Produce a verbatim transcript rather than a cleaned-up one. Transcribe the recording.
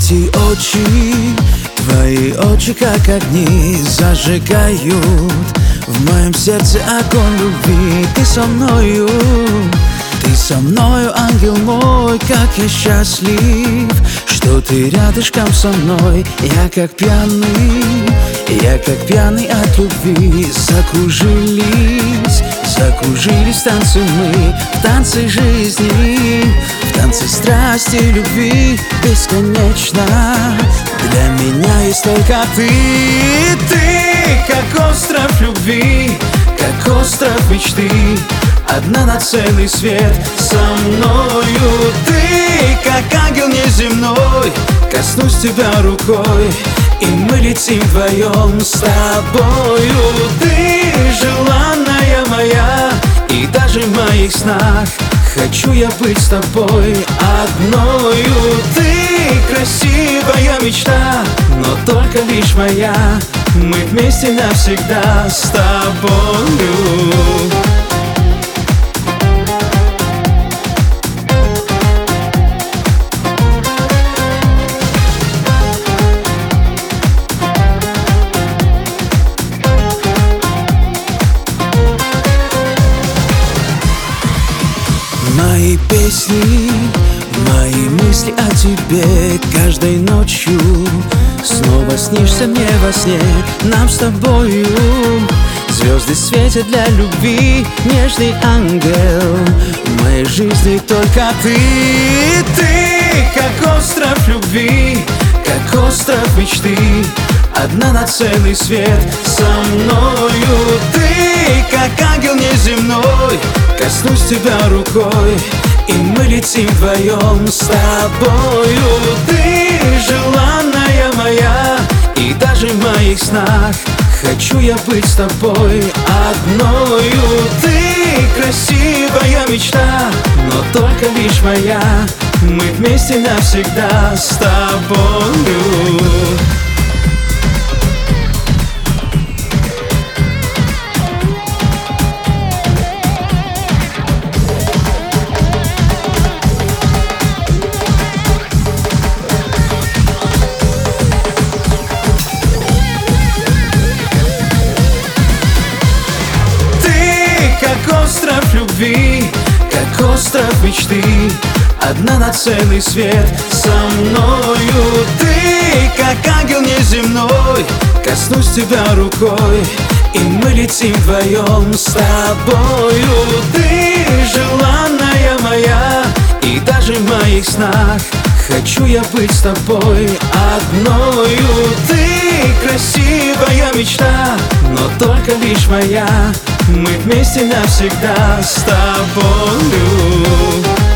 Эти очи, твои очи как огни зажигают в моем сердце огонь любви. Ты со мною, ты со мною, ангел мой, как я счастлив, что ты рядышком со мной. Я как пьяный, я как пьяный от любви. Закружились, закружились танцы мы, в танце жизни, в танце страсти и любви бесконечно. Для меня есть только ты, ты как остров любви, как остров мечты, одна на целый свет со мною. Ты как ангел неземной, коснусь тебя рукой, и мы летим вдвоем с тобою. Ты желанная моя, и даже в моих снах хочу я быть с тобой одною. Ты красивая мечта, но только лишь моя. Мы вместе навсегда с тобою. Мои песни, мои мысли о тебе каждой ночью. Снова снишься мне во сне, нам с тобою. Звезды светят для любви, нежный ангел в моей жизни только ты. Ты как остров любви, как остров мечты, одна на целый свет со мною. Ты как ангел неземной, коснусь тебя рукой, и мы летим вдвоем с тобою. Ты желанная моя, и даже в моих снах хочу я быть с тобой одною. Ты красивая мечта, но только лишь моя. Мы вместе навсегда с тобою. Как остров любви, как остров мечты, одна на целый свет со мною. Ты как ангел неземной, коснусь тебя рукой, и мы летим вдвоем с тобою. Ты желанная моя, и даже в моих снах хочу я быть с тобой одною. Ты красивая мечта, но только лишь моя. Мы вместе навсегда с тобою.